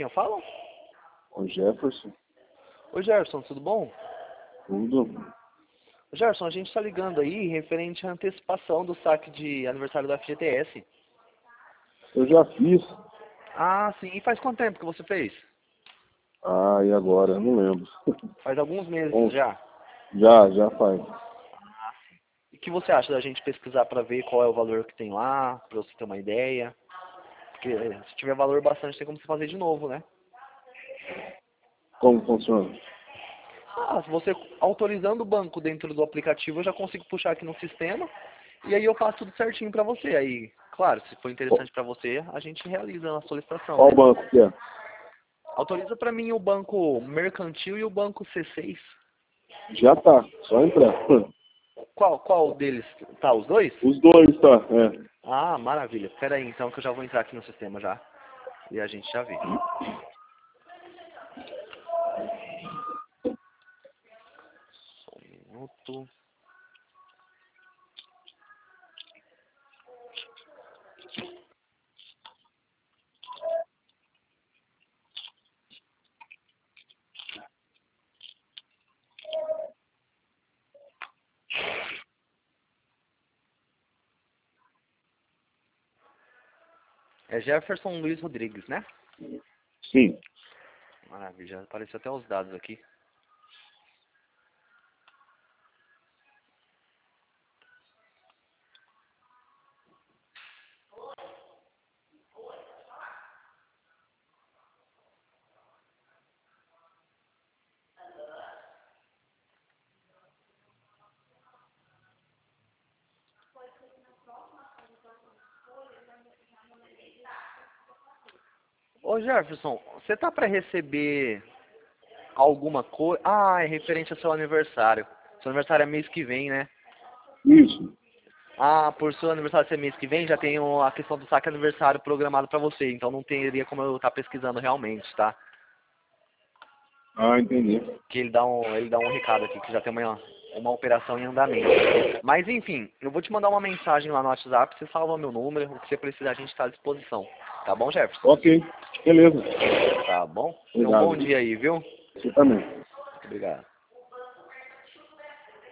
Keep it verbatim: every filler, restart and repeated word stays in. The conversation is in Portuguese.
quem eu falo? O Jefferson. Oi, Gerson, tudo bom? Tudo. Gerson, a gente está ligando aí referente à antecipação do saque de aniversário da F G T S. Eu já fiz. Ah, sim. E faz quanto tempo que você fez? Ah, e agora? Eu não lembro. Faz alguns meses Bom, já. já, já faz. E o que você acha da gente pesquisar para ver qual é o valor que tem lá, para você ter uma ideia? Porque se tiver valor bastante, tem como você fazer de novo, né? Como funciona? Ah, se você autorizando o banco dentro do aplicativo, eu já consigo puxar aqui no sistema e aí eu faço tudo certinho para você. Aí, claro, se for interessante para você, a gente realiza a solicitação, Qual né? banco que é? Autoriza para mim o banco mercantil e o banco C seis. Já tá, só entrar. Qual, qual deles? Tá, os dois? Os dois, tá, é. Ah, maravilha. Espera aí então que eu já vou entrar aqui no sistema já. E a gente já vê. Só um minuto. É Jefferson Luiz Rodrigues, né? Sim. Maravilha, apareceu até os dados aqui. Ô Jefferson, você tá para receber alguma coisa? Ah, é referente ao seu aniversário. Seu aniversário é mês que vem, né? Isso. Ah, por seu aniversário ser mês que vem, já tem a questão do saque aniversário programado para você. Então não teria como eu estar pesquisando realmente, tá? Ah, entendi. Que ele dá um, ele dá um recado aqui, que já tem uma, uma operação em andamento. Mas enfim, eu vou te mandar uma mensagem lá no WhatsApp, você salva meu número, o que você precisar a gente está à disposição. Tá bom, Jefferson? Ok, beleza. Tá bom? Tenha um bom Obrigado. dia aí, viu? Você também. Obrigado.